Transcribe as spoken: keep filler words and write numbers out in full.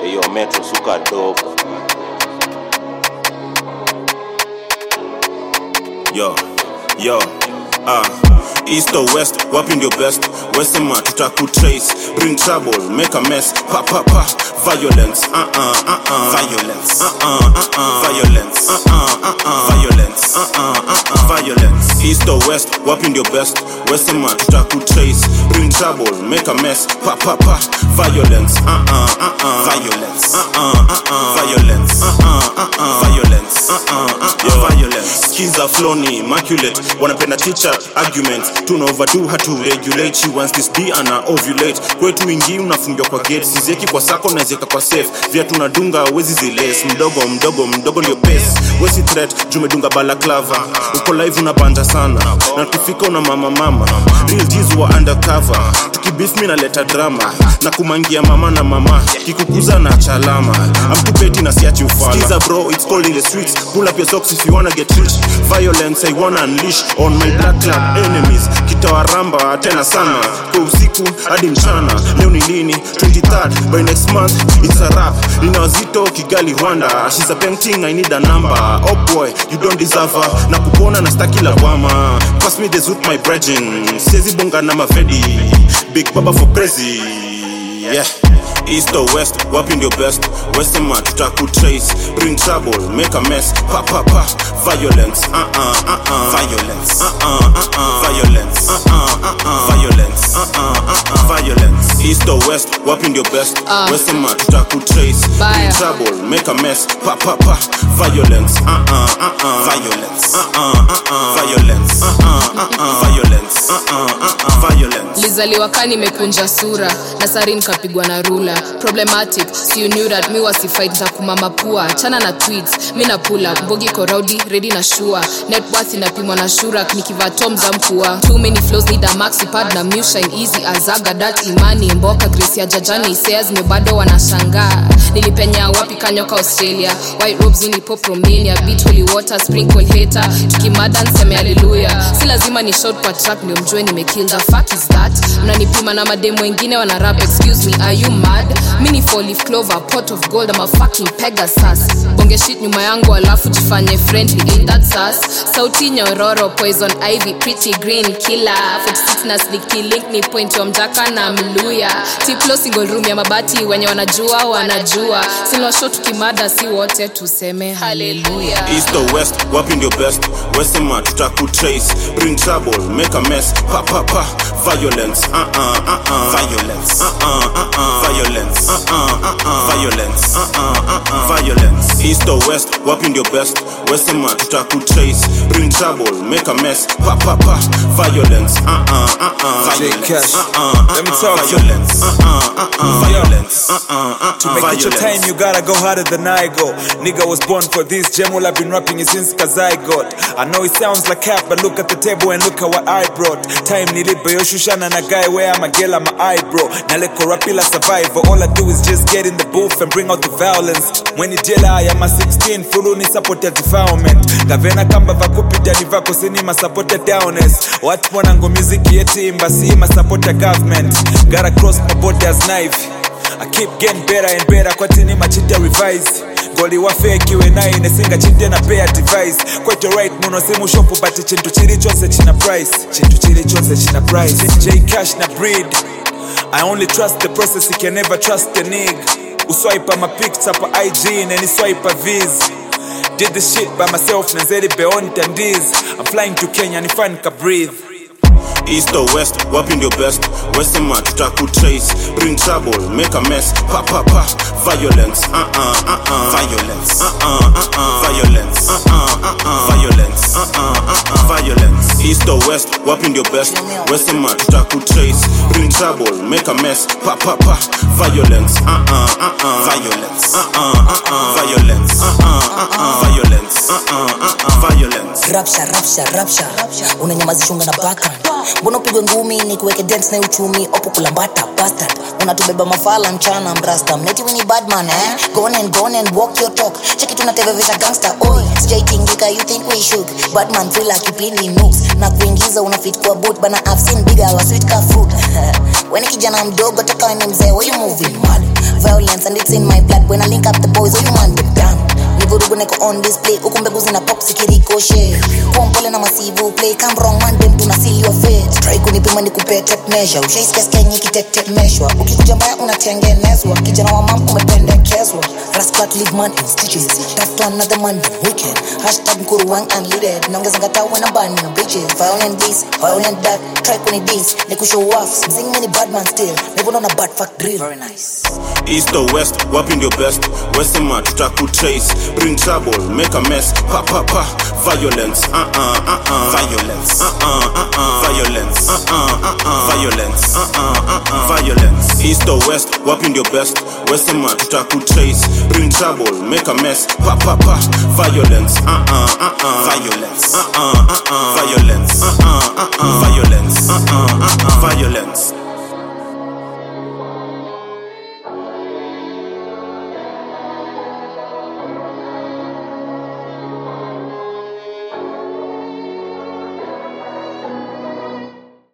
Yo Metro suka dope. Yo, yo, ah, east or west, wapi ndio best. Wesema tutakutrace, bring trouble, make a mess. Pa pa pa, violence, uh uh uh uh, violence, uh uh uh uh, violence, uh uh uh uh, violence, uh uh uh uh, violence. East or west, wapi ndio best. Wesema tutakutrace, bring trouble, make a mess. Pa pa pa, violence, uh uh uh uh, violence, uh uh uh uh, violence, uh uh uh uh, violence, uh uh uh uh, violence. Skiza floni, immaculate, wanapenda teacher arguments. Tuna overdo hatu regulate. She wants this D and I ovulate. Kwetu ingi unafungiwa kwa gate. Sizeki kwa sako na zeka kwa safe. Vya tunadunga wezi ziles. Mdogo mdogo mdogo ndio pace. Wezi threat jumedunga balaclava. Uko live unabanja sana. Na tukifika una mama mama. Real G's wa undercover. Tukibeef mi na leta drama. Na kumangia mama na mama. Kikukuza na chalama. I'm too petty na siachi ufala. Skiza bro, it's cold in the streets. Pull up your socks if you wanna get rich. Violence I wanna unleash on my black club enemies. Kitawaramba tena sana kwa usiku hadi mchana. Leo ni lini? twenty-third by next month it's a rap. Nina wazito Kigali Rwanda. She's a painting, I need a number. Oh boy, you don't deserve her. Na kupona na staki lawama. Pass me this with my brethren. Sezi bonga na mavedi. Big Baba for crazy. Yeah. East or west, wapi ndio best. Wesema tutakutrace, bring trouble, make a mess. Pa pa pa, violence, uh uh uh uh, violence, uh uh uh uh, violence, uh uh uh uh, violence, uh uh uh uh, violence. East or west, wapi ndio best. Wesema tutakutrace, bring trouble, make a mess. Pa pa pa, violence, uh uh uh uh, violence, uh uh uh uh, violence, uh uh uh uh, violence, uh uh uh uh, violence. Lizaliwa kani mekunja sura na sari nikapigwa na rula. Problematic, so you knew that me was the fight za kumama pua. Chana na tweets, mi na pull up. Mbogi korodi, ready na shua. Net worth inapimwa na shurak, nikiva tom za mpua. Too many flows, need a maxi pad na mu shine easy. Azaga dat imani, mboka grace ya jajani. Isaias mebado wanashangaa. Nilipenya wapi kanyoka Australia. White robes uni pop Romania. Beat holy water, sprinkle hater. Tukimada nseme hallelujah. Si lazima ni short kwa track, ndio mjue nimekill. The fuck is that? Mnanipima na mademo wengine wana rap. Excuse me, are you mad? Mini four leaf clover, pot of gold, I'm a fucking Pegasus. Bonge shit nyuma yangu alafu jifanye friendly, ain't that sus? Sauti nyororo, poison ivy, pretty green killer. forty-six na sneaky link ni point wa mjaka na mluya. Tiplo single room ya mabati, wenye wanajua wanajua. Silo shot tukimada si wote tuseme hallelujah. East or west, wapi ndio best. Wesema tutakutrace, bring trouble, make a mess. Pa pa pa, violence, uh uh uh uh, violence, uh uh uh uh, violence, uh uh uh uh, violence, uh uh uh uh, violence. East or west, wapi ndio best. Wesema tutakutrace, bring trouble, make a mess. Pa pa pa, violence, uh uh uh uh, violence, uh uh uh uh, let me talk violence, uh uh uh uh, violence, uh uh uh uh. To make it your time, you gotta go harder than I go. Nigga was born for this. Gemul, I've been rapping it since cause I got. I know it sounds like cap, but look at the table and look at what I brought. Time nilibe yo shushana na guy where I'm a girl, I'm a eyebrow. Naleko rapila survivor. All I do is just get in the booth and bring out the violence. When it jela, I am a sixteen, full ni supported defilement. Gavena kamba vakupita ni vako sini ma supported downers. What mwanango music yeti imbasi ma supported government. Gotta cross my borders knife. I keep getting better and better kwa tini machita revise. Goli wa fake we na ine singa chinde na pay device. Quite right muno simu shopu but chintu chiri chose china price. Chintu chiri chose china price. J cash na breed. I only trust the process, you can never trust the nigga. Uswipe my pics up I G and any swipe a Viz. Did this shit by myself, Nanzeri beyond Tandiz. I'm flying to Kenya, ni fan ka breathe. East or west, wapi ndio best. Wesema tutakutrace, bring trouble, make a mess. Pa pa pa, violence, uh uh uh uh, violence, uh uh uh uh, violence, uh uh uh uh, violence, uh uh uh uh, violence. East or west, wapi ndio best. Wesema tutakutrace, bring trouble, make a mess. Pa pa pa, violence, uh uh uh uh, violence, uh uh uh uh, violence, uh uh uh uh, violence, uh uh uh uh, violence. Rapsha, rapsha, rapsha, unanyamazishunga na baka. Mbona upigwe ngumi ni kuweke dance na uchumi. Opo kulambata bastard. Unatubeba mafala mchana mrasta. Mneti winnie badman eh. Go on and go on and walk your talk. Check it unatevevesha gangster. Oi, sijaitingika you think we shook. Badman feel like kipindi nooks. Na kuingiza unafit kwa boot. Bana I've seen bigger wa sweet ka fruit. Weni kijana mdogo toka weni mzee. Why you moving mad? violence and it's in my blood. When I link up the boys, oh you man them down. Nivurugu niko on display, uku mbegu zina pop sikirikoshe. Kwa mpole na masivu play, come wrong man dem tuna seal your fate. Try kunipima ni kupe tape measure, ushaisikia sikia nyiki tete meshwa. Ukikuja mbaya unatengenezwa, kijana wa mam umependekezwa. Rascal leave man in stitches, tough to another man weekend. Hashtag mkuru wang unleaded, nongeza ngata wena bani na bitches. Violent this, violent that, try kuni this, niku show off. Sing many bad man still, never on a bad fuck drill. Very nice. East or west, whopping your best. Western tutaku trace. Bring trouble, make a mess. Pa pa pa. Violence, uh uh uh uh. Violence, uh uh uh uh. Violence, uh uh uh uh. Violence, uh uh uh uh. Violence. East or west, whopping your best. Western tutaku trace. Bring trouble, make a mess. Pa pa pa. Violence, uh uh uh uh. Violence, uh uh uh uh. Violence, uh uh uh uh. Violence, uh uh uh uh. Violence.